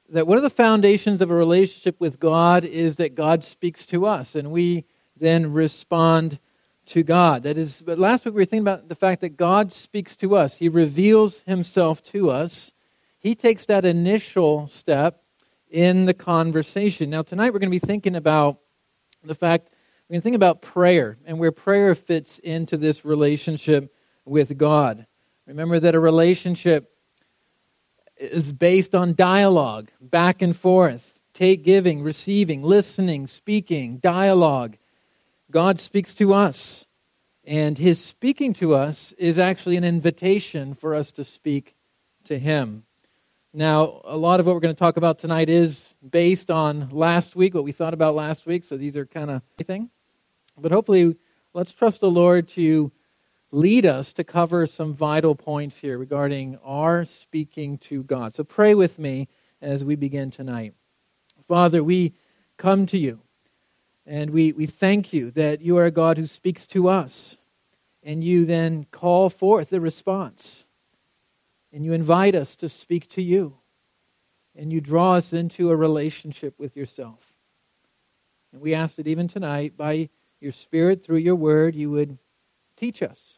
that one of the foundations of a relationship with God is that God speaks to us, and we then respond to God. That is, but last week we were thinking about the fact that God speaks to us. He reveals himself to us. He takes that initial step in the conversation. Now, tonight we're going to be thinking about the fact, we're going to think about prayer and where prayer fits into this relationship with God. Remember that a relationship is based on dialogue, back and forth, giving, receiving, listening, speaking, dialogue. God speaks to us, and his speaking to us is actually an invitation for us to speak to him. Now, a lot of what we're going to talk about tonight is based on last week, what we thought about last week, so these are kind of anything. But hopefully, let's trust the Lord to lead us to cover some vital points here regarding our speaking to God. So pray with me as we begin tonight. Father, we come to you, and we thank you that you are a God who speaks to us, and you then call forth the response. And you invite us to speak to you. And you draw us into a relationship with yourself. And we ask that even tonight, by your Spirit, through your word, you would teach us.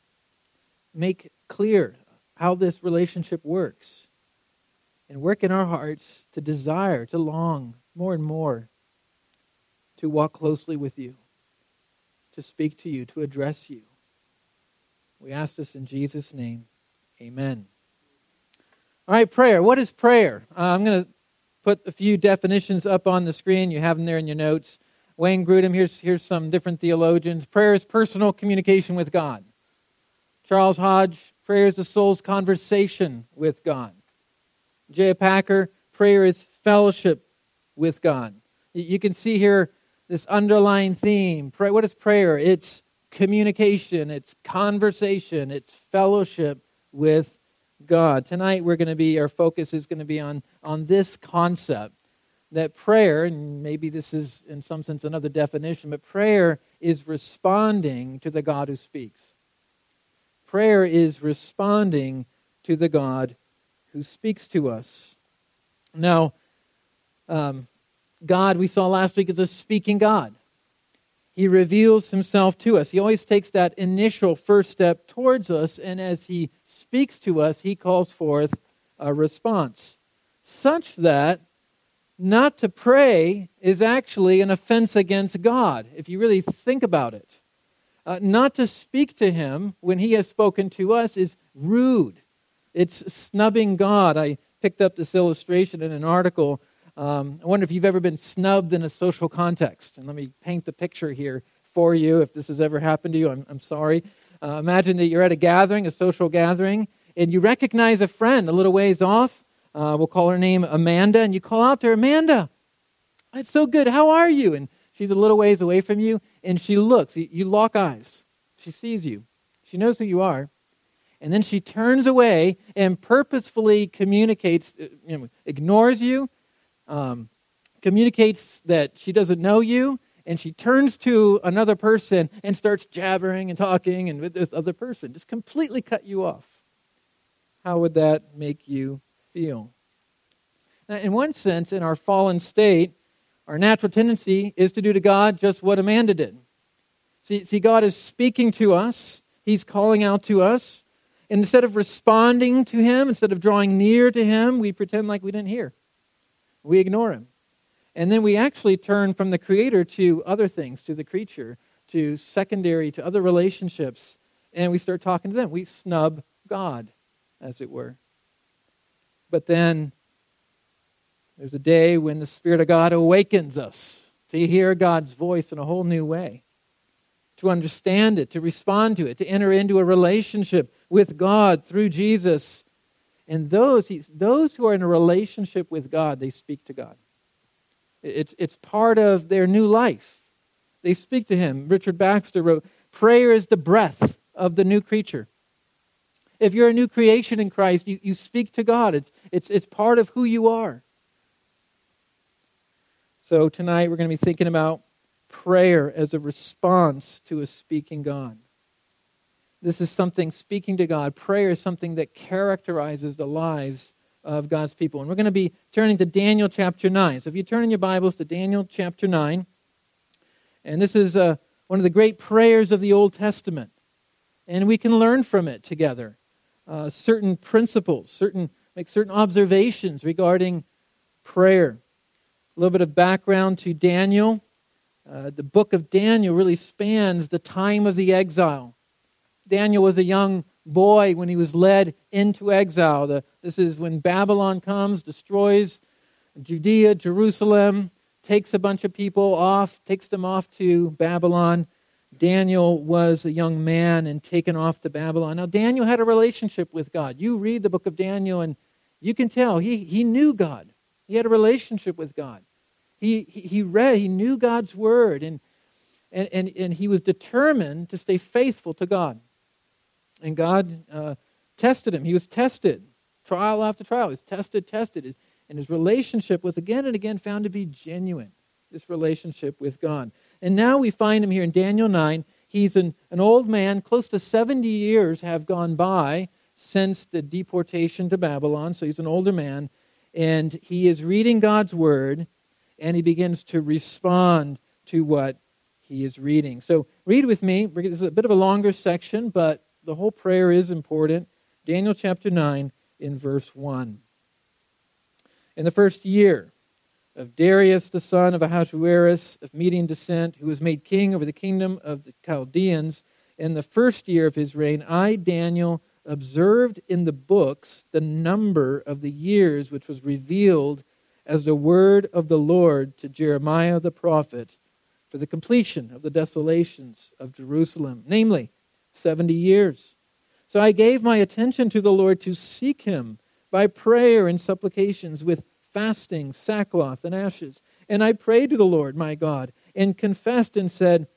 Make clear how this relationship works. And work in our hearts to desire, to long more and more to walk closely with you, to speak to you, to address you. We ask this in Jesus' name. Amen. All right, prayer. What is prayer? I'm going to put a few definitions up on the screen. You have them there in your notes. Wayne Grudem, here's some different theologians. Prayer is personal communication with God. Charles Hodge, prayer is the soul's conversation with God. J. Packer, prayer is fellowship with God. You can see here this underlying theme. What is prayer? It's communication, it's conversation, it's fellowship with God. Tonight our focus is going to be on this concept that prayer, and maybe this is in some sense another definition, but prayer is responding to the God who speaks. Prayer is responding to the God who speaks to us. Now, God, we saw last week, is a speaking God. He reveals himself to us. He always takes that initial first step towards us, and as he speaks to us, he calls forth a response. Such that not to pray is actually an offense against God, if you really think about it. Not to speak to him when he has spoken to us is rude. It's snubbing God. I picked up this illustration in an article. I wonder if you've ever been snubbed in a social context. And let me paint the picture here for you. If this has ever happened to you, I'm sorry. Imagine that you're at a gathering, a social gathering, and you recognize a friend a little ways off. We'll call her name Amanda, and you call out to her, Amanda, it's so good. How are you? And she's a little ways away from you, and she looks. You lock eyes. She sees you. She knows who you are. And then she turns away and purposefully communicates, ignores you, communicates that she doesn't know you, and she turns to another person and starts jabbering and talking and with this other person, just completely cut you off. How would that make you feel? Now, in one sense, in our fallen state, our natural tendency is to do to God just what Amanda did. See, God is speaking to us. He's calling out to us. And instead of responding to him, instead of drawing near to him, we pretend like we didn't hear. We ignore him. And then we actually turn from the Creator to other things, to the creature, to secondary, to other relationships, and we start talking to them. We snub God, as it were. But then there's a day when the Spirit of God awakens us to hear God's voice in a whole new way, to understand it, to respond to it, to enter into a relationship with God through Jesus. And those who are in a relationship with God, they speak to God. It's part of their new life. They speak to him. Richard Baxter wrote, prayer is the breath of the new creature. If you're a new creation in Christ, you speak to God. It's part of who you are. So tonight we're going to be thinking about prayer as a response to a speaking God. This is something, speaking to God, prayer is something that characterizes the lives of God's people. And we're going to be turning to Daniel chapter 9. So if you turn in your Bibles to Daniel chapter 9, and this is one of the great prayers of the Old Testament. And we can learn from it together. Certain principles, make certain observations regarding prayer. A little bit of background to Daniel. The book of Daniel really spans the time of the exile. Daniel was a young boy when he was led into exile. This is when Babylon comes, destroys Judea, Jerusalem, takes a bunch of people off, takes them off to Babylon. Daniel was a young man and taken off to Babylon. Now, Daniel had a relationship with God. You read the book of Daniel and you can tell he knew God. He had a relationship with God. He knew God's word, and he was determined to stay faithful to God. And God tested him. He was tested, trial after trial. He was tested. And his relationship was again and again found to be genuine, this relationship with God. And now we find him here in Daniel 9. He's an old man. Close to 70 years have gone by since the deportation to Babylon. So he's an older man. And he is reading God's word, and he begins to respond to what he is reading. So read with me. This is a bit of a longer section, but the whole prayer is important. Daniel chapter 9 in verse 1. In the first year of Darius, the son of Ahasuerus, of Median descent, who was made king over the kingdom of the Chaldeans, in the first year of his reign, I, Daniel, observed in the books the number of the years which was revealed as the word of the Lord to Jeremiah the prophet for the completion of the desolations of Jerusalem, namely 70 years. So I gave my attention to the Lord to seek him by prayer and supplications with fasting, sackcloth, and ashes. And I prayed to the Lord my God and confessed and said,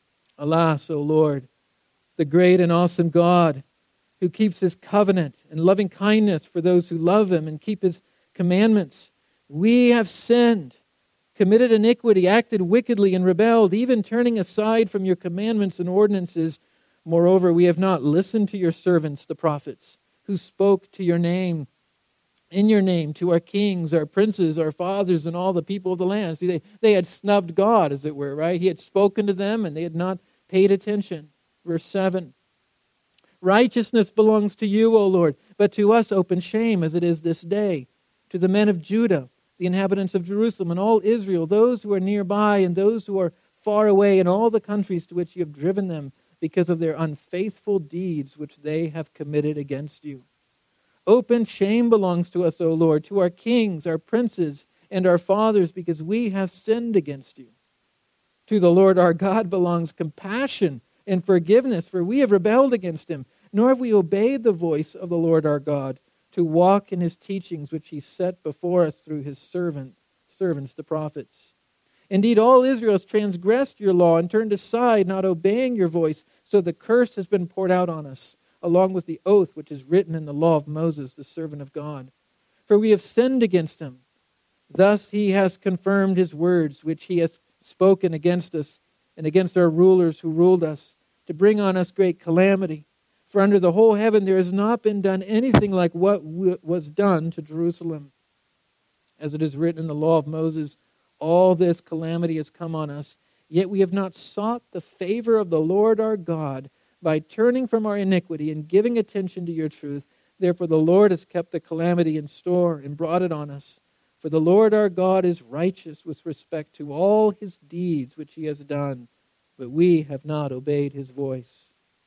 Alas, O Lord, the great and awesome God, who keeps his covenant and loving kindness for those who love him and keep his commandments. We have sinned, committed iniquity, acted wickedly, and rebelled, even turning aside from your commandments and ordinances. Moreover, we have not listened to your servants, the prophets, who spoke to your name, in your name, to our kings, our princes, our fathers, and all the people of the land. See, they had snubbed God, as it were, right? He had spoken to them, and they had not paid attention. Verse 7. Righteousness belongs to you, O Lord, but to us open shame, as it is this day. To the men of Judah, the inhabitants of Jerusalem, and all Israel, those who are nearby and those who are far away, in all the countries to which you have driven them, because of their unfaithful deeds which they have committed against you. Open shame belongs to us, O Lord, to our kings, our princes, and our fathers, because we have sinned against you. To the Lord our God belongs compassion and forgiveness, for we have rebelled against him, nor have we obeyed the voice of the Lord our God, to walk in his teachings which he set before us through his servants, the prophets. Indeed, all Israel has transgressed your law and turned aside, not obeying your voice, so the curse has been poured out on us, along with the oath which is written in the law of Moses, the servant of God. For we have sinned against him. Thus he has confirmed his words, which he has spoken against us and against our rulers who ruled us, to bring on us great calamity. For under the whole heaven there has not been done anything like what was done to Jerusalem. As it is written in the law of Moses, all this calamity has come on us, yet we have not sought the favor of the Lord our God by turning from our iniquity and giving attention to your truth. Therefore the Lord has kept the calamity in store and brought it on us. For the Lord our God is righteous with respect to all his deeds which he has done, but we have not obeyed his voice.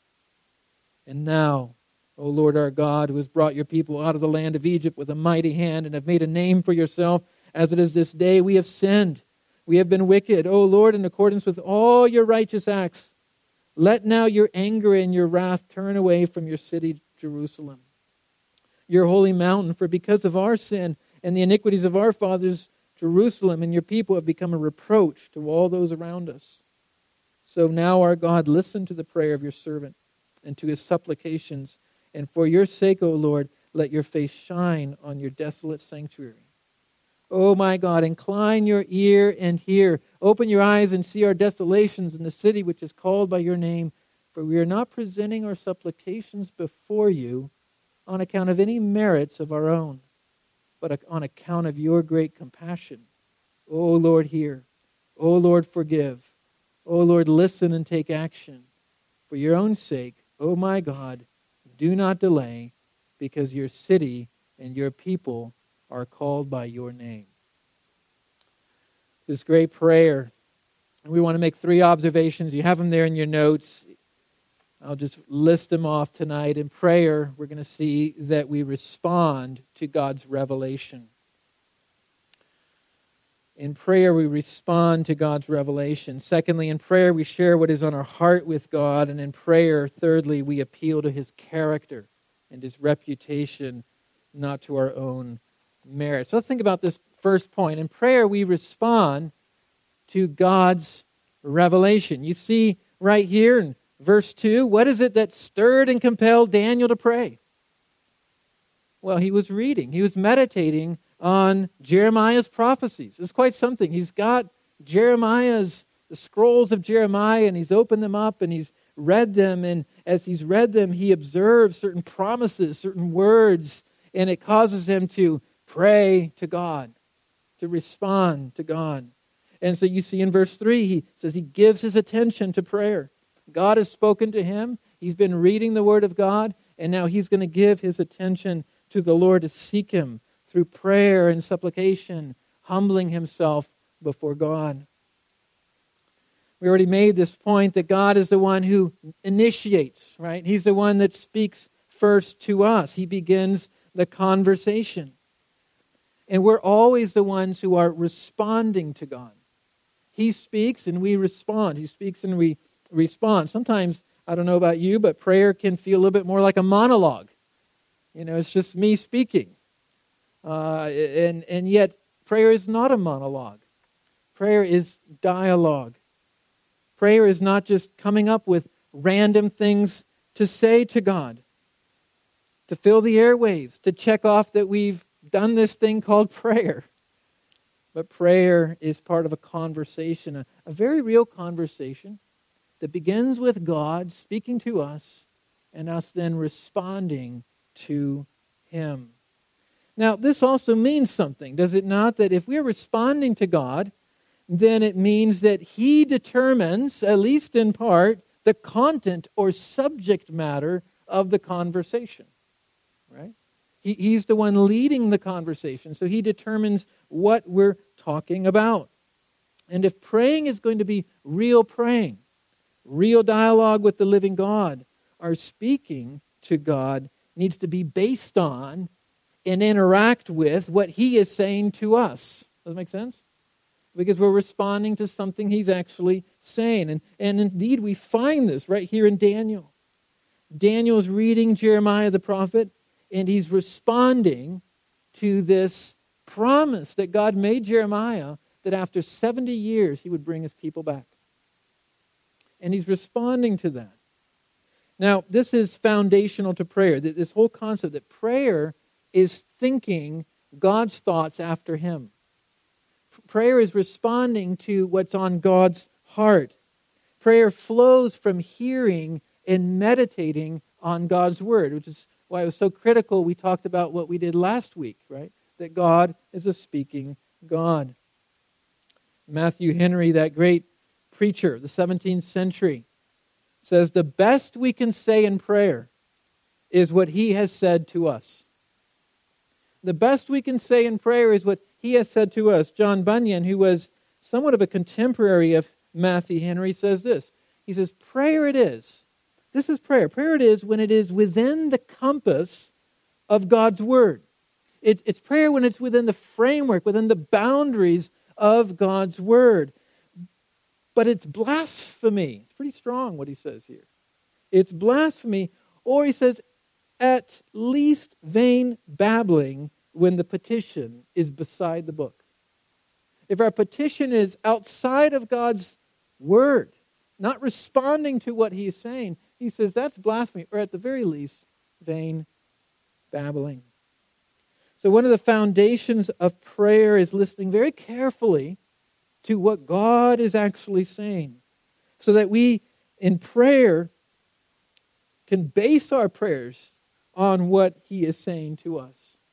And now, O Lord our God, who has brought your people out of the land of Egypt with a mighty hand and have made a name for yourself, as it is this day, we have sinned. We have been wicked. O Lord, in accordance with all your righteous acts, let now your anger and your wrath turn away from your city, Jerusalem, your holy mountain. For because of our sin and the iniquities of our fathers, Jerusalem and your people have become a reproach to all those around us. So now, our God, listen to the prayer of your servant and to his supplications. And for your sake, O Lord, let your face shine on your desolate sanctuary. O my God, incline your ear and hear. Open your eyes and see our desolations in the city which is called by your name. For we are not presenting our supplications before you on account of any merits of our own, but on account of your great compassion. O Lord, hear. O Lord, forgive. O Lord, listen and take action. For your own sake, O my God, do not delay, because your city and your people are called by your name. This great prayer, we want to make 3 observations. You have them there in your notes. I'll just list them off tonight. In prayer, we're going to see that we respond to God's revelation. In prayer, we respond to God's revelation. Secondly, in prayer, we share what is on our heart with God. And in prayer, thirdly, we appeal to His character and His reputation, not to our own merit. So let's think about this first point. In prayer, we respond to God's revelation. You see right here in verse 2, what is it that stirred and compelled Daniel to pray? Well, he was reading. He was meditating on Jeremiah's prophecies. It's quite something. He's got the scrolls of Jeremiah, and he's opened them up and he's read them. And as he's read them, he observes certain promises, certain words, and it causes him to pray to God, to respond to God. And so you see in verse 3, he says he gives his attention to prayer. God has spoken to him. He's been reading the Word of God, and now he's going to give his attention to the Lord to seek Him through prayer and supplication, humbling himself before God. We already made this point that God is the one who initiates, right? He's the one that speaks first to us. He begins the conversation. And we're always the ones who are responding to God. He speaks and we respond. He speaks and we respond. Sometimes, I don't know about you, but prayer can feel a little bit more like a monologue. It's just me speaking. And yet, prayer is not a monologue. Prayer is dialogue. Prayer is not just coming up with random things to say to God, to fill the airwaves, to check off that we've done this thing called prayer. But prayer is part of a conversation, a very real conversation that begins with God speaking to us and us then responding to Him. Now, this also means something, does it not? That if we're responding to God, then it means that He determines, at least in part, the content or subject matter of the conversation. Right? He's the one leading the conversation, so He determines what we're talking about. And if praying is going to be real praying, real dialogue with the living God, our speaking to God needs to be based on and interact with what He is saying to us. Does that make sense? Because we're responding to something He's actually saying. And indeed, we find this right here in Daniel. Daniel is reading Jeremiah the prophet, and he's responding to this promise that God made Jeremiah that after 70 years He would bring His people back. And he's responding to that. Now, this is foundational to prayer, this whole concept that prayer is thinking God's thoughts after Him. Prayer is responding to what's on God's heart. Prayer flows from hearing and meditating on God's Word, which is why it was so critical we talked about what we did last week, right? That God is a speaking God. Matthew Henry, that great preacher of the 17th century, says the best we can say in prayer is what He has said to us. The best we can say in prayer is what He has said to us. John Bunyan, who was somewhat of a contemporary of Matthew Henry, says this. He says, prayer it is. This is prayer. Prayer it is when it is within the compass of God's Word. It's prayer when it's within the framework, within the boundaries of God's Word. But it's blasphemy. It's pretty strong what he says here. It's blasphemy, or he says, at least vain babbling when the petition is beside the book. If our petition is outside of God's Word, not responding to what He's saying, he says that's blasphemy, or at the very least, vain babbling. So one of the foundations of prayer is listening very carefully to what God is actually saying, so that we, in prayer, can base our prayers on what He is saying to us.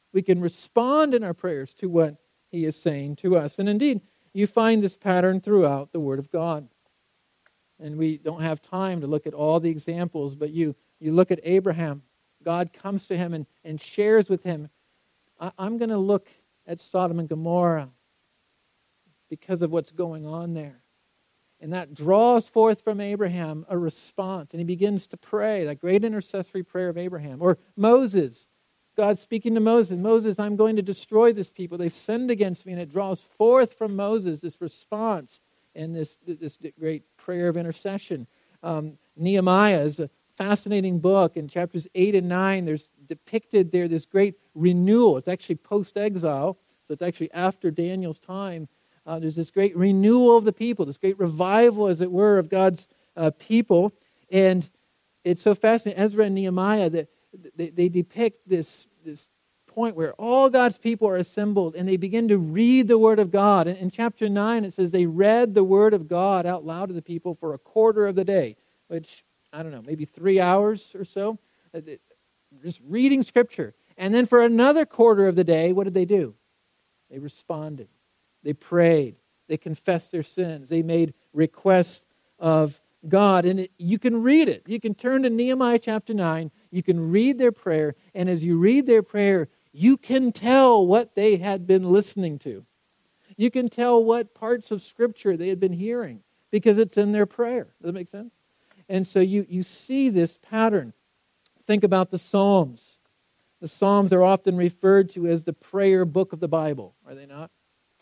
We can respond in our prayers to what he is saying to us. And indeed, you find this pattern throughout the Word of God. And we don't have time to look at all the examples, but you look at Abraham. God comes to him and shares with him, I'm going to look at Sodom and Gomorrah because of what's going on there. And that draws forth from Abraham a response. And he begins to pray, that great intercessory prayer of Abraham. Or Moses, God speaking to Moses, Moses, I'm going to destroy this people. They've sinned against me. And it draws forth from Moses this response and this great prayer of intercession. Nehemiah is a fascinating book. In chapters 8 and 9, there's depicted there this great renewal. It's actually post-exile, so it's actually after Daniel's time. There's this great renewal of the people, this great revival, as it were, of God's people. And it's so fascinating. Ezra and Nehemiah, that they depict this point where all God's people are assembled and they begin to read the Word of God. And in chapter 9, it says they read the Word of God out loud to the people for a quarter of the day, which, I don't know, maybe 3 hours or so, just reading Scripture. And then for another quarter of the day, what did they do? They responded. They prayed. They confessed their sins. They made requests of God. And you can read it. You can turn to Nehemiah chapter 9. You can read their prayer. And as you read their prayer, you can tell what they had been listening to. You can tell what parts of Scripture they had been hearing because it's in their prayer. Does that make sense? And so you see this pattern. Think about the Psalms. The Psalms are often referred to as the prayer book of the Bible, are they not?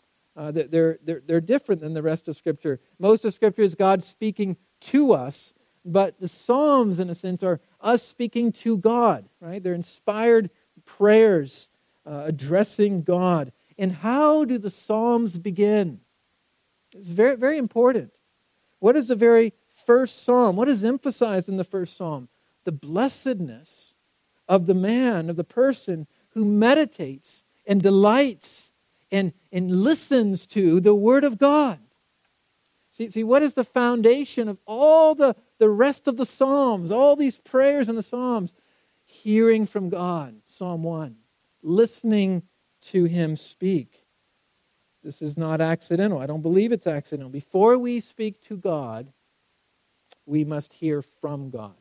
They're different than the rest of Scripture. Most of Scripture is God speaking to us, but the Psalms, in a sense, are us speaking to God, right? They're inspired prayers addressing God. And how do the Psalms begin? It's very, very important. What is the very first Psalm? What is emphasized in the first Psalm? The blessedness of the man, of the person who meditates and delights and listens to the Word of God. See, what is the foundation of all the rest of the Psalms, all these prayers in the Psalms? Hearing from God, Psalm 1. Listening to Him speak. This is not accidental. I don't believe it's accidental. Before we speak to God, we must hear from God.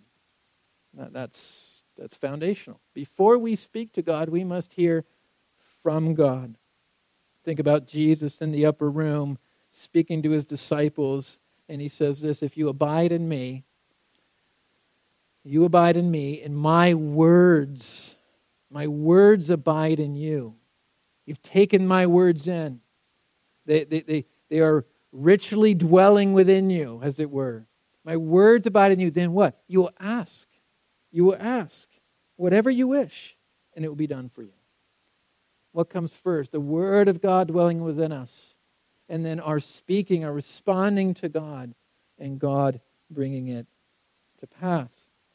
That's foundational. Before we speak to God, we must hear from God. Think about Jesus in the upper room speaking to his disciples, and he says this, if you abide in me, and my words abide in you. You've taken my words in. They are richly dwelling within you, as it were. My words abide in you. Then what? You will ask. You will ask whatever you wish, and it will be done for you. What comes first? The Word of God dwelling within us. And then our speaking, our responding to God, and God bringing it to pass.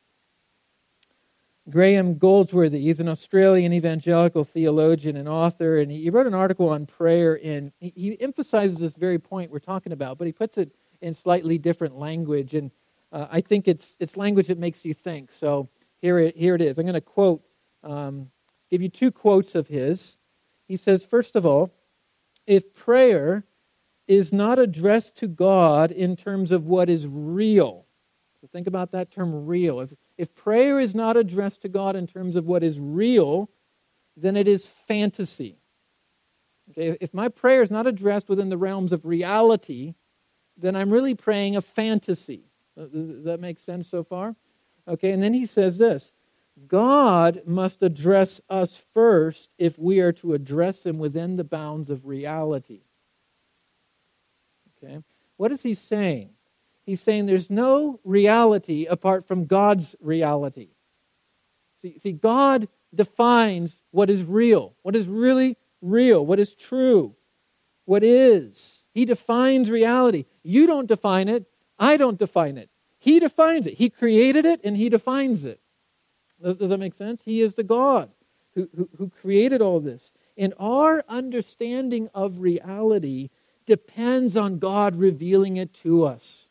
Graham Goldsworthy, he's an Australian evangelical theologian and author, and he wrote an article on prayer, and he emphasizes this very point we're talking about, but he puts it in slightly different language, and I think it's language that makes you think. So here it is. I'm going to quote, give you two quotes of his. He says, first of all, if prayer is not addressed to God in terms of what is real, so think about that term real. If prayer is not addressed to God in terms of what is real, then it is fantasy. Okay, if my prayer is not addressed within the realms of reality, then I'm really praying a fantasy. Does that make sense so far? Okay, and then he says this, God must address us first if we are to address Him within the bounds of reality. Okay, what is he saying? He's saying there's no reality apart from God's reality. See, God defines what is real, what is really real, what is true, what is. He defines reality. You don't define it. I don't define it. He defines it. He created it and He defines it. Does that make sense? He is the God who created all this. And our understanding of reality depends on God revealing it to us.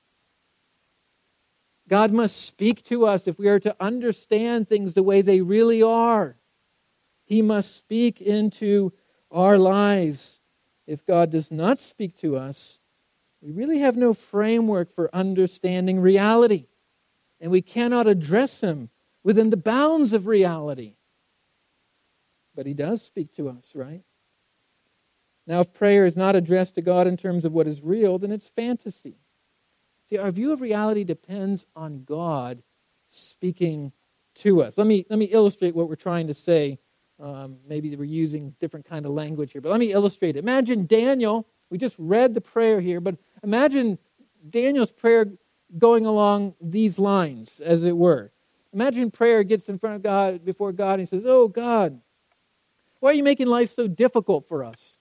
God must speak to us if we are to understand things the way they really are. He must speak into our lives. If God does not speak to us, we really have no framework for understanding reality. And we cannot address Him within the bounds of reality. But He does speak to us, right? Now, if prayer is not addressed to God in terms of what is real, then it's fantasy. See, our view of reality depends on God speaking to us. Let me illustrate what we're trying to say. Maybe we're using different kind of language here, but let me illustrate it. Imagine Daniel, we just read the prayer here, but imagine Daniel's prayer going along these lines, as it were. Imagine prayer gets in front of God, before God, and he says, "Oh God, why are you making life so difficult for us?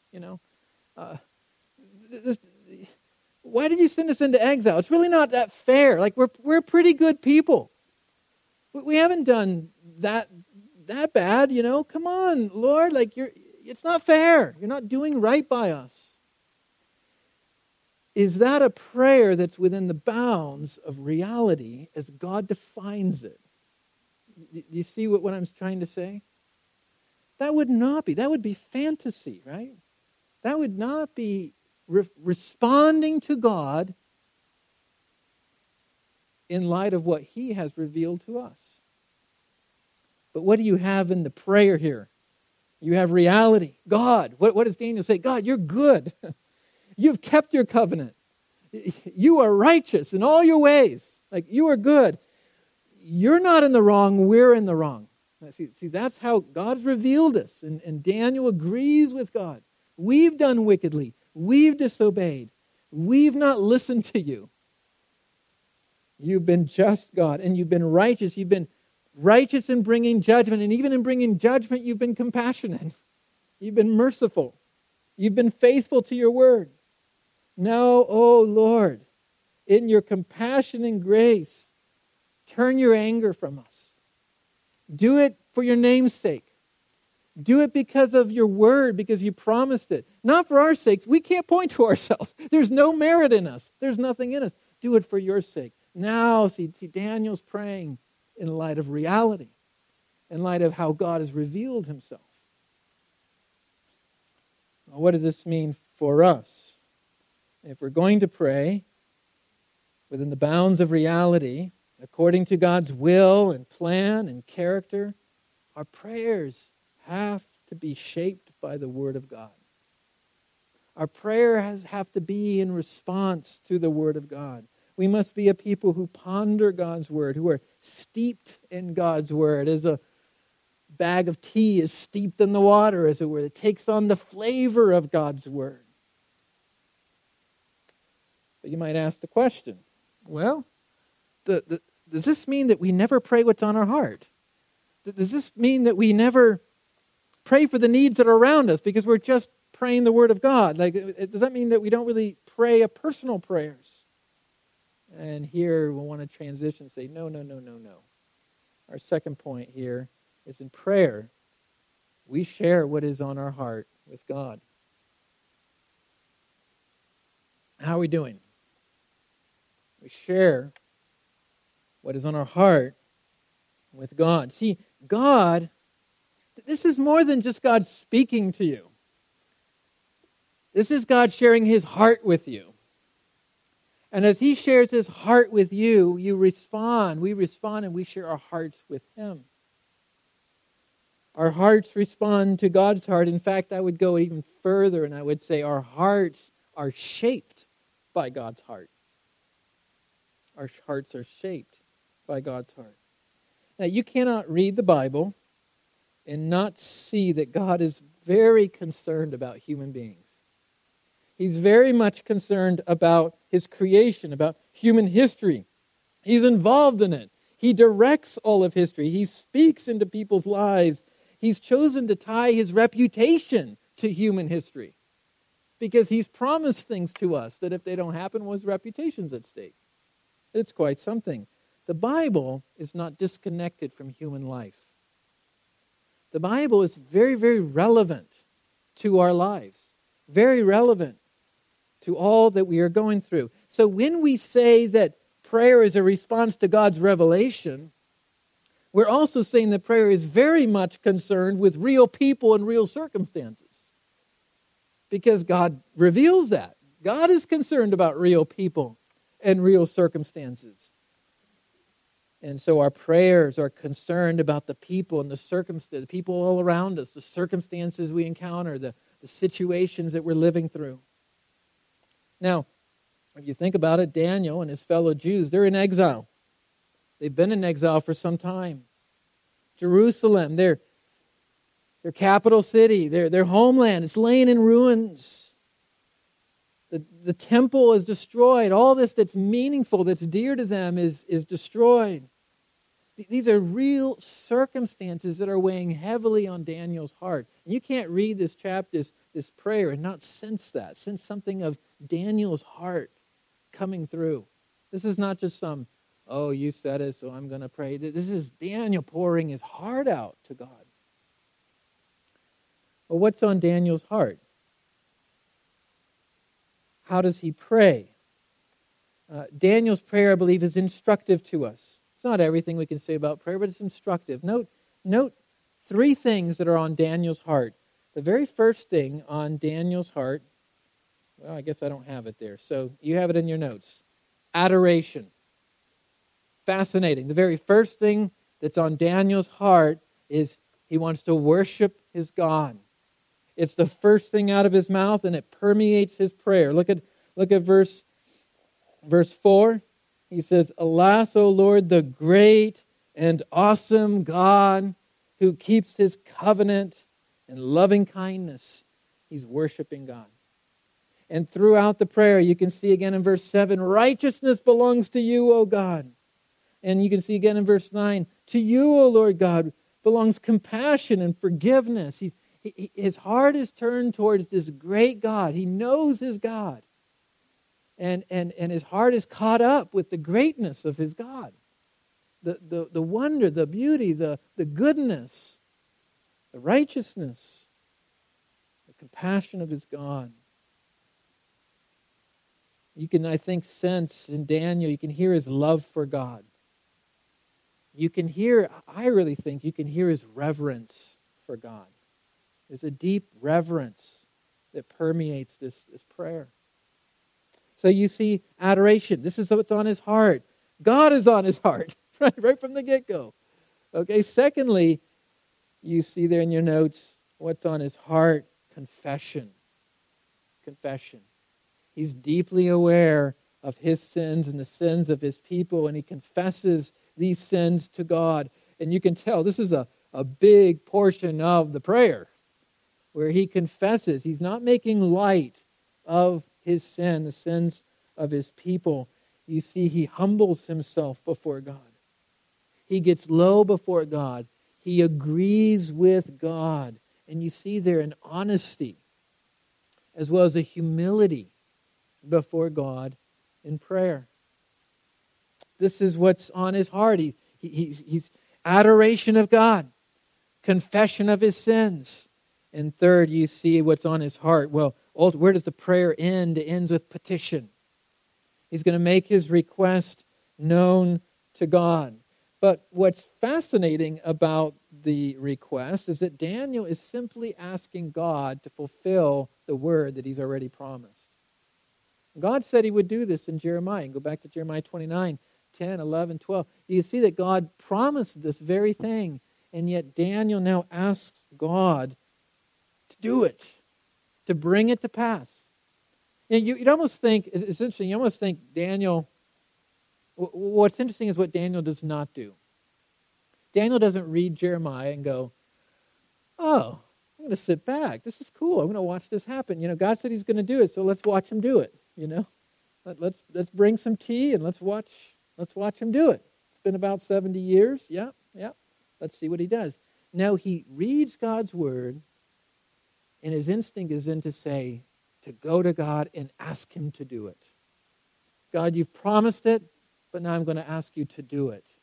Why did you send us into exile? It's really not that fair. Like we're pretty good people. We haven't done that bad, Come on, Lord, it's not fair. You're not doing right by us." Is that a prayer that's within the bounds of reality as God defines it? Do you see what I'm trying to say? That would not be. That would be fantasy, right? That would not be responding to God in light of what He has revealed to us. But what do you have in the prayer here? You have reality. God, what does Daniel say? God, you're good. You've kept your covenant. You are righteous in all your ways. You are good. You're not in the wrong. We're in the wrong. See, that's how God's revealed us. And Daniel agrees with God. We've done wickedly. We've disobeyed. We've not listened to you. You've been just, God, and you've been righteous. You've been righteous in bringing judgment, and even in bringing judgment, you've been compassionate. You've been merciful. You've been faithful to your word. Now, oh Lord, in your compassion and grace, turn your anger from us. Do it for your name's sake. Do it because of your word, because you promised it. Not for our sakes. We can't point to ourselves. There's no merit in us. There's nothing in us. Do it for your sake. Now, see, Daniel's praying in light of reality, in light of how God has revealed Himself. What does this mean for us? If we're going to pray within the bounds of reality, according to God's will and plan and character, our prayers have to be shaped by the Word of God. Our prayers have to be in response to the Word of God. We must be a people who ponder God's Word, who are steeped in God's Word, as a bag of tea is steeped in the water, as it were. It takes on the flavor of God's Word. But you might ask the question, well, does this mean that we never pray what's on our heart? Does this mean that we never pray for the needs that are around us because we're just praying the Word of God? Does that mean that we don't really pray a personal prayers? And here we'll want to transition and say, no. Our second point here is in prayer, we share what is on our heart with God. How are we doing? We share what is on our heart with God. See, God, this is more than just God speaking to you. This is God sharing His heart with you. And as He shares His heart with you, you respond. We respond and we share our hearts with Him. Our hearts respond to God's heart. In fact, I would go even further and I would say our hearts are shaped by God's heart. Our hearts are shaped by God's heart. Now, you cannot read the Bible and not see that God is very concerned about human beings. He's very much concerned about His creation, about human history. He's involved in it. He directs all of history. He speaks into people's lives. He's chosen to tie His reputation to human history because He's promised things to us that if they don't happen, His reputation's at stake. It's quite something. The Bible is not disconnected from human life. The Bible is very, very relevant to our lives, very relevant to all that we are going through. So when we say that prayer is a response to God's revelation, we're also saying that prayer is very much concerned with real people and real circumstances. Because God reveals that. God is concerned about real people and real circumstances. And so our prayers are concerned about the people and the circumstances, the people all around us, the circumstances we encounter, the situations that we're living through. Now, if you think about it, Daniel and his fellow Jews, they're in exile. They've been in exile for some time. Jerusalem, their capital city, their homeland, it's laying in ruins. The temple is destroyed. All this that's meaningful, that's dear to them is destroyed. These are real circumstances that are weighing heavily on Daniel's heart. And you can't read this chapter, this prayer, and not sense something of Daniel's heart coming through. This is not just some, oh, you said it, so I'm going to pray. This is Daniel pouring his heart out to God. Well, what's on Daniel's heart? How does he pray? Daniel's prayer, I believe, is instructive to us. It's not everything we can say about prayer, but it's instructive. Note three things that are on Daniel's heart. The very first thing on Daniel's heart, well, I guess I don't have it there, so you have it in your notes. Adoration. Fascinating. The very first thing that's on Daniel's heart is he wants to worship his God. It's the first thing out of his mouth, and it permeates his prayer. Look at verse 4. He says, "Alas, O Lord, the great and awesome God who keeps his covenant and loving kindness." He's worshiping God. And throughout the prayer, you can see again in verse 7, "Righteousness belongs to you, O God." And you can see again in verse 9, "To you, O Lord God, belongs compassion and forgiveness." His heart is turned towards this great God. He knows his God. And his heart is caught up with the greatness of his God. The wonder, the beauty, the goodness, the righteousness, the compassion of his God. You can, I think, sense in Daniel, you can hear his love for God. I really think you can hear his reverence for God. There's a deep reverence that permeates this prayer. So you see adoration. This is what's on his heart. God is on his heart, right from the get-go. Okay, secondly, you see there in your notes what's on his heart. Confession. He's deeply aware of his sins and the sins of his people, and he confesses these sins to God. And you can tell this is a big portion of the prayer where he confesses. He's not making light of his sin, the sins of his people. You see, he humbles himself before God. He gets low before God. He agrees with God. And you see there an honesty as well as a humility before God in prayer. This is what's on his heart. He's adoration of God, confession of his sins. And third, you see what's on his heart. Well, where does the prayer end? It ends with petition. He's going to make his request known to God. But what's fascinating about the request is that Daniel is simply asking God to fulfill the word that he's already promised. God said he would do this in Jeremiah. And go back to Jeremiah 29, 10, 11, 12. You see that God promised this very thing. And yet Daniel now asks God to do it, to bring it to pass. And you'd almost think, it's interesting, you almost think Daniel, what's interesting is what Daniel does not do. Daniel doesn't read Jeremiah and go, oh, I'm going to sit back. This is cool. I'm going to watch this happen. God said he's going to do it, so let's watch him do it. Let's bring some tea and let's watch him do it. It's been about 70 years. Yeah. Let's see what he does. No, he reads God's word, and his instinct is then to go to God and ask him to do it. God, you've promised it, but now I'm going to ask you to do it.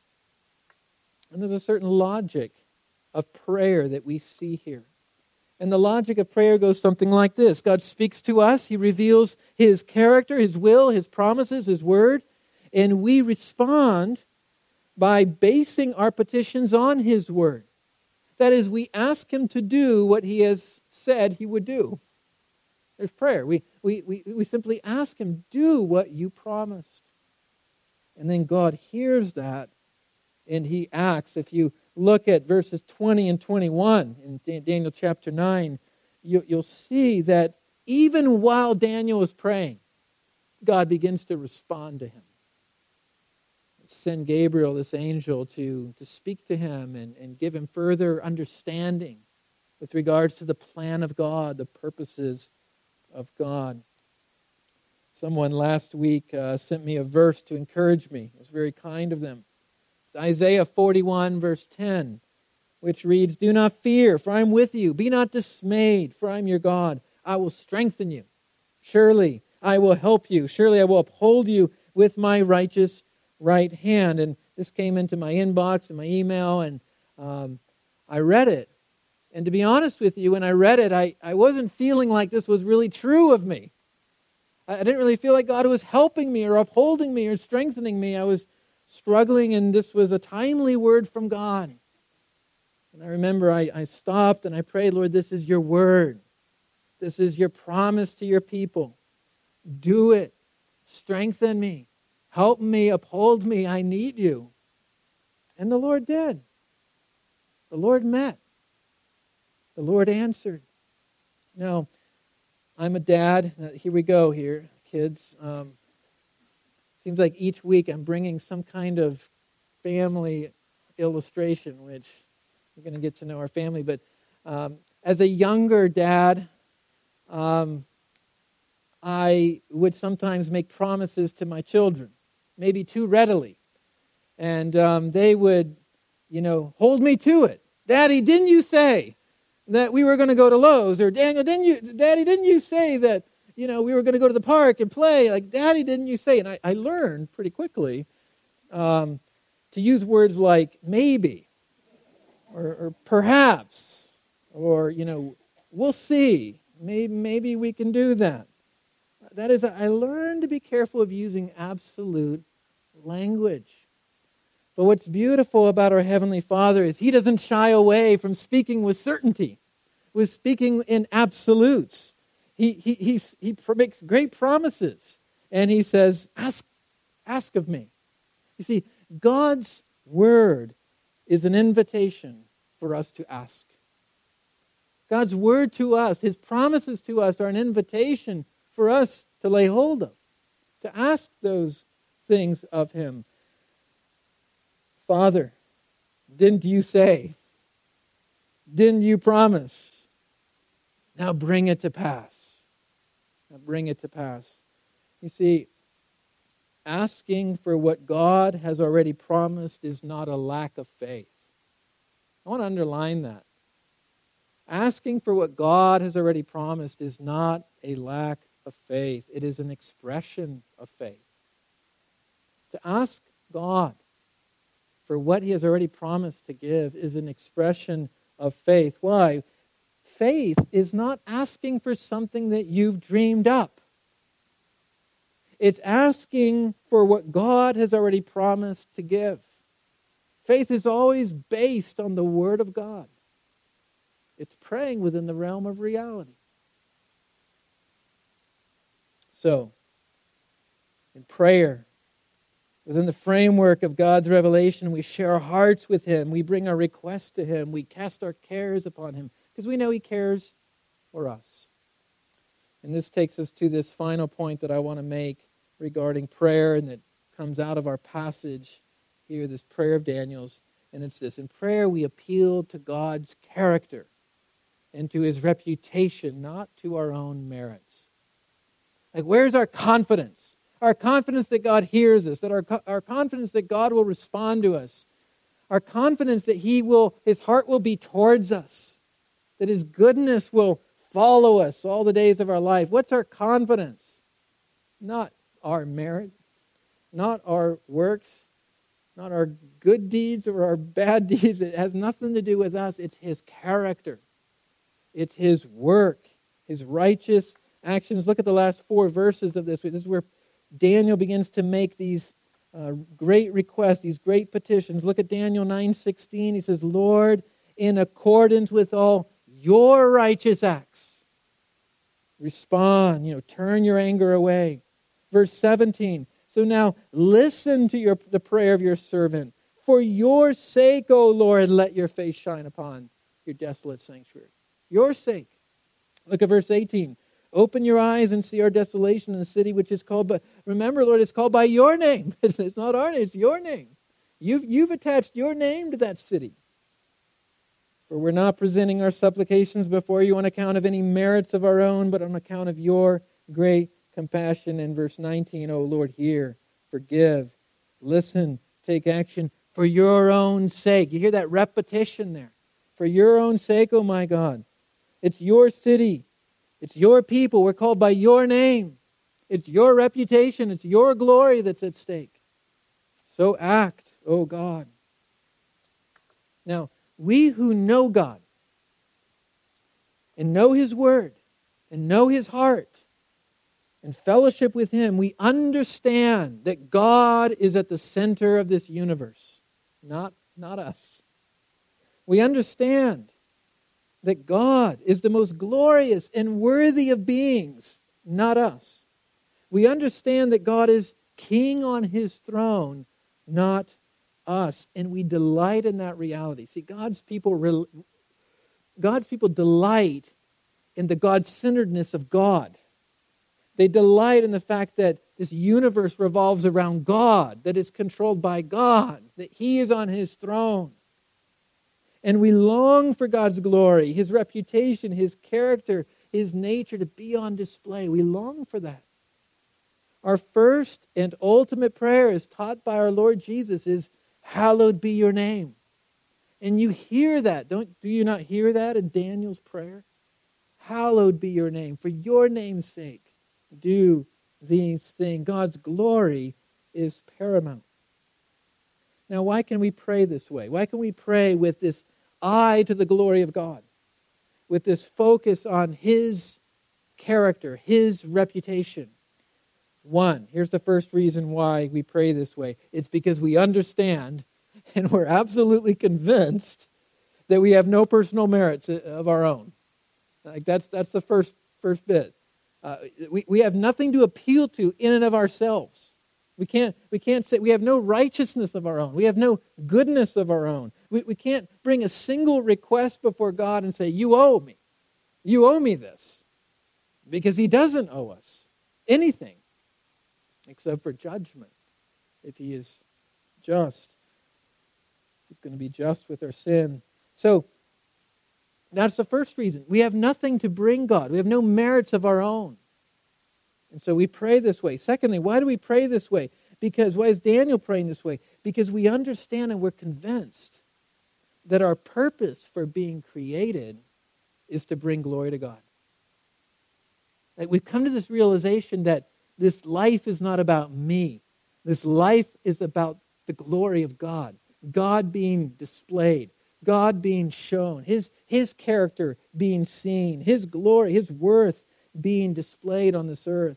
And there's a certain logic of prayer that we see here. And the logic of prayer goes something like this. God speaks to us. He reveals his character, his will, his promises, his word. And we respond by basing our petitions on His Word. That is, we ask Him to do what He has said He would do. There's prayer. We simply ask Him, do what you promised. And then God hears that and He acts. If you look at verses 20 and 21 in Daniel chapter 9, you'll see that even while Daniel is praying, God begins to respond to him. Send Gabriel, this angel, to speak to him and give him further understanding with regards to the plan of God, the purposes of God. Someone last week sent me a verse to encourage me. It was very kind of them. It's Isaiah 41, verse 10, which reads, "Do not fear, for I am with you. Be not dismayed, for I am your God. I will strengthen you. Surely I will help you. Surely I will uphold you with my righteous right hand." And this came into my inbox and my email, and I read it. And to be honest with you, when I read it, I wasn't feeling like this was really true of me. I didn't really feel like God was helping me or upholding me or strengthening me. I was struggling, and this was a timely word from God. And I remember I stopped and I prayed, "Lord, this is your word. This is your promise to your people. Do it. Strengthen me. Help me. Uphold me. I need you." And the Lord did. The Lord met. The Lord answered. Now, I'm a dad. Here we go here, kids. Seems like each week I'm bringing some kind of family illustration, which we're going to get to know our family. But as a younger dad, I would sometimes make promises to my children, maybe too readily. And they would, hold me to it. "Daddy, didn't you say that we were going to go to Lowe's?" Or, "Daniel, Daddy, didn't you say that, we were going to go to the park and play? Like, Daddy, didn't you say?" And I learned pretty quickly to use words like maybe, or perhaps, or, we'll see. Maybe we can do that. That is, I learned to be careful of using absolute language. But what's beautiful about our Heavenly Father is He doesn't shy away from speaking with certainty, with speaking in absolutes. He makes great promises, and He says, ask of me. You see, God's Word is an invitation for us to ask. God's Word to us, His promises to us, are an invitation for us to lay hold of, to ask those things of Him. "Father, didn't you say? Didn't you promise? Now bring it to pass." Now bring it to pass. You see, asking for what God has already promised is not a lack of faith. I want to underline that. Asking for what God has already promised is not a lack of faith. It is an expression of faith. To ask God for what He has already promised to give is an expression of faith. Why? Faith is not asking for something that you've dreamed up. It's asking for what God has already promised to give. Faith is always based on the Word of God. It's praying within the realm of reality. So, in prayer, within the framework of God's revelation, we share our hearts with Him. We bring our requests to Him. We cast our cares upon Him because we know He cares for us. And this takes us to this final point that I want to make regarding prayer, and that comes out of our passage here, this prayer of Daniel's. And it's this: in prayer, we appeal to God's character and to His reputation, not to our own merits. Like, where's our confidence? Our confidence that God hears us, that our confidence that God will respond to us, our confidence that His heart will be towards us, that His goodness will follow us all the days of our life. What's our confidence? Not our merit, not our works, not our good deeds or our bad deeds. It has nothing to do with us. It's His character. It's His work, His righteous actions. Look at the last 4 verses of this. This is where Daniel begins to make these great requests, these great petitions. Look at Daniel 9:16. He says, Lord, in accordance with all your righteous acts, respond, turn your anger away. Verse 17, so now listen to the prayer of your servant. For your sake, O Lord, let your face shine upon your desolate sanctuary. Your sake. Look at verse 18. Open your eyes and see our desolation in the city which is called by, remember, Lord, it's called by your name. It's not our name, it's your name. You've attached your name to that city. For we're not presenting our supplications before you on account of any merits of our own, but on account of your great compassion. In verse 19, O Lord, hear, forgive, listen, take action for your own sake. You hear that repetition there. For your own sake, oh my God. It's your city. It's your people. We're called by your name. It's your reputation. It's your glory that's at stake. So act, oh God. Now, we who know God and know His Word and know His heart and fellowship with Him, we understand that God is at the center of this universe, not us. We understand that God is the most glorious and worthy of beings, not us. We understand that God is king on His throne, not us, and we delight in that reality. See, God's people delight in the God-centeredness of God. They delight in the fact that this universe revolves around God, that it's controlled by God, that He is on His throne. And we long for God's glory, His reputation, His character, His nature to be on display. We long for that. Our first and ultimate prayer, as taught by our Lord Jesus, is, hallowed be your name. And you hear that. Do you not hear that in Daniel's prayer? Hallowed be your name. For your name's sake, do these things. God's glory is paramount. Now, why can we pray this way? Why can we pray with this eye to the glory of God? With this focus on His character, His reputation? One, here's the first reason why we pray this way. It's because we understand and we're absolutely convinced that we have no personal merits of our own. Like that's the first bit. We have nothing to appeal to in and of ourselves. We can't say we have no righteousness of our own. We have no goodness of our own. We can't bring a single request before God and say, you owe me. You owe me this. Because He doesn't owe us anything except for judgment. If He is just, He's going to be just with our sin. So, that's the first reason. We have nothing to bring God. We have no merits of our own. And so we pray this way. Secondly, why do we pray this way? Why is Daniel praying this way? Because we understand and we're convinced that our purpose for being created is to bring glory to God. Like we've come to this realization that this life is not about me. This life is about the glory of God. God being displayed. God being shown. His character being seen. His glory, His worth being displayed on this earth.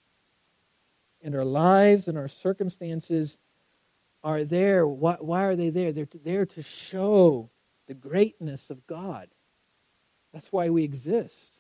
And our lives and our circumstances are there. Why are they there? They're there to show the greatness of God. That's why we exist.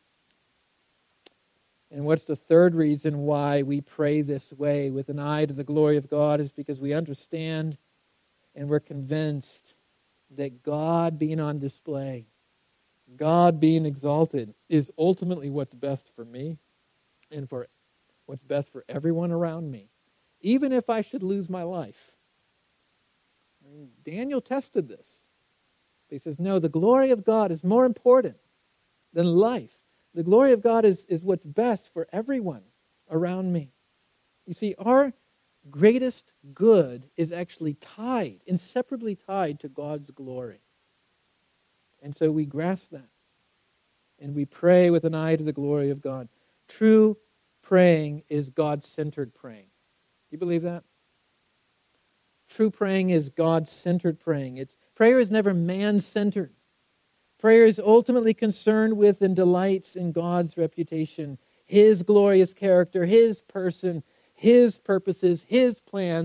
And what's the third reason why we pray this way with an eye to the glory of God is because we understand and we're convinced that God being on display, God being exalted, is ultimately what's best for me and for what's best for everyone around me, even if I should lose my life. I mean, Daniel tested this. He says, no, the glory of God is more important than life. The glory of God is what's best for everyone around me. You see, our greatest good is actually inseparably tied to God's glory. And so we grasp that. And we pray with an eye to the glory of God. True praying is God-centered praying. You believe that? True praying is God-centered praying. Prayer is never man-centered. Prayer is ultimately concerned with and delights in God's reputation, His glorious character, His person, His purposes, His plans,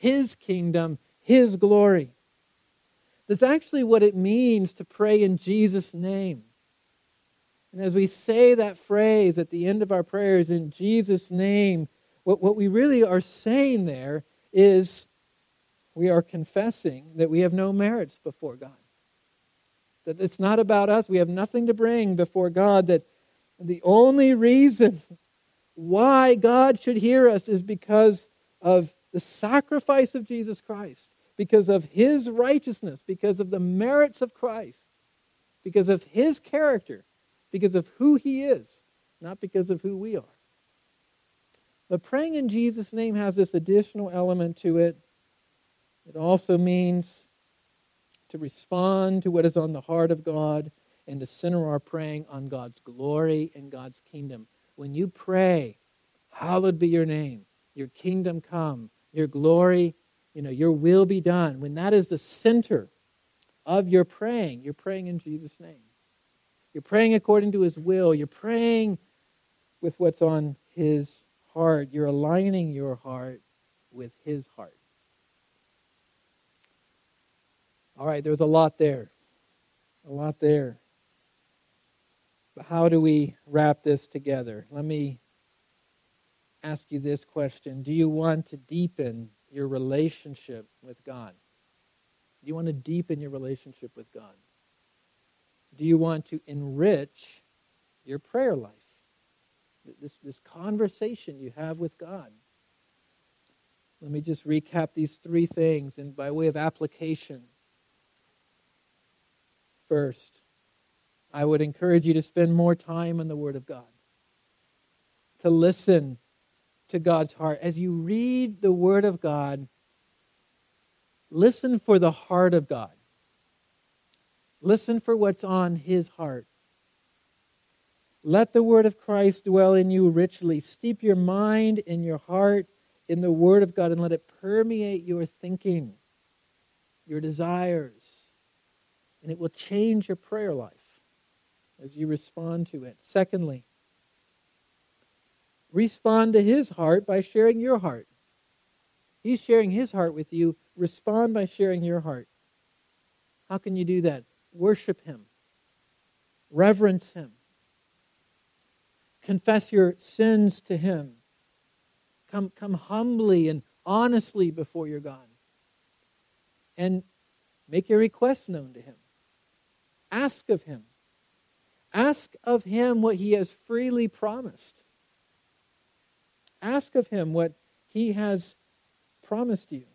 His kingdom, His glory. That's actually what it means to pray in Jesus' name. And as we say that phrase at the end of our prayers, in Jesus' name, what we really are saying there is we are confessing that we have no merits before God. That it's not about us. We have nothing to bring before God. That the only reason why God should hear us is because of the sacrifice of Jesus Christ, because of His righteousness, because of the merits of Christ, because of His character, because of who He is, not because of who we are. But praying in Jesus' name has this additional element to it. It also means to respond to what is on the heart of God and to center our praying on God's glory and God's kingdom. When you pray, hallowed be your name, your kingdom come, your glory, your will be done. When that is the center of your praying, you're praying in Jesus' name. You're praying according to His will. You're praying with what's on His heart. You're aligning your heart with His heart. All right, there's a lot there. A lot there. But how do we wrap this together? Let me ask you this question. Do you want to deepen your relationship with God? Do you want to deepen your relationship with God? Do you want to enrich your prayer life? This conversation you have with God. Let me just recap these three things, and by way of application. First, I would encourage you to spend more time in the Word of God, to listen to God's heart. As you read the Word of God, listen for the heart of God. Listen for what's on His heart. Let the Word of Christ dwell in you richly. Steep your mind and your heart in the Word of God and let it permeate your thinking, your desires. And it will change your prayer life as you respond to it. Secondly, respond to His heart by sharing your heart. He's sharing His heart with you. Respond by sharing your heart. How can you do that? Worship Him. Reverence Him. Confess your sins to Him. Come humbly and honestly before your God. And make your requests known to Him. Ask of Him. Ask of Him what He has freely promised. Ask of Him what He has promised you.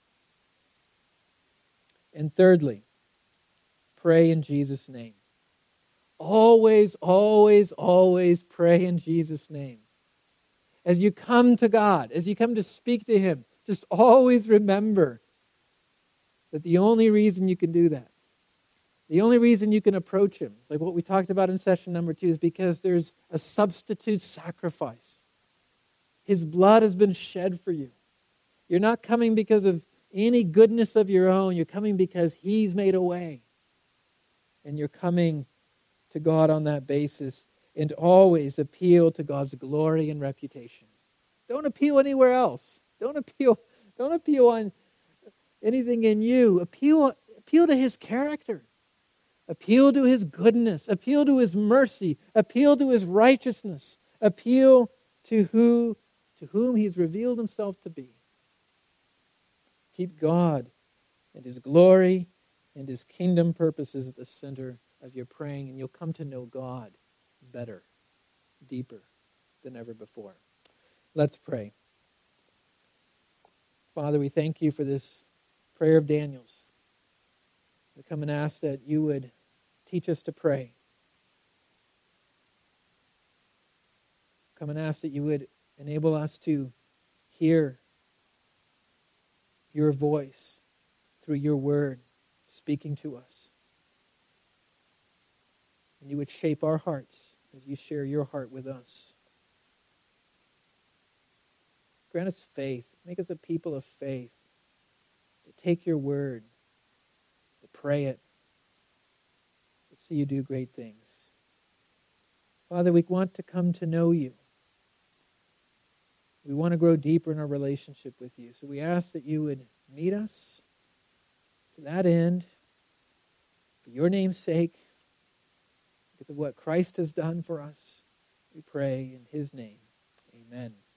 And thirdly, pray in Jesus' name. Always, always, always pray in Jesus' name. As you come to God, as you come to speak to Him, just always remember that the only reason you can do that, the only reason you can approach Him, like what we talked about in session number 2, is because there's a substitute sacrifice. His blood has been shed for you. You're not coming because of any goodness of your own. You're coming because He's made a way. And you're coming to God on that basis. And always appeal to God's glory and reputation. Don't appeal anywhere else. Don't appeal on anything in you. Appeal to His character. Appeal to His goodness. Appeal to His mercy. Appeal to His righteousness. Appeal to whom He's revealed Himself to be. Keep God and His glory and His kingdom purposes at the center of your praying, and you'll come to know God better, deeper than ever before. Let's pray. Father, we thank You for this prayer of Daniel's. We come and ask that You would teach us to pray. Come and ask that You would enable us to hear Your voice through Your word speaking to us. And You would shape our hearts as You share Your heart with us. Grant us faith. Make us a people of faith to take Your word, to pray it, to see You do great things. Father, we want to come to know You. We want to grow deeper in our relationship with you. So we ask that you would meet us to that end, for your name's sake, because of what Christ has done for us. We pray in his name. Amen.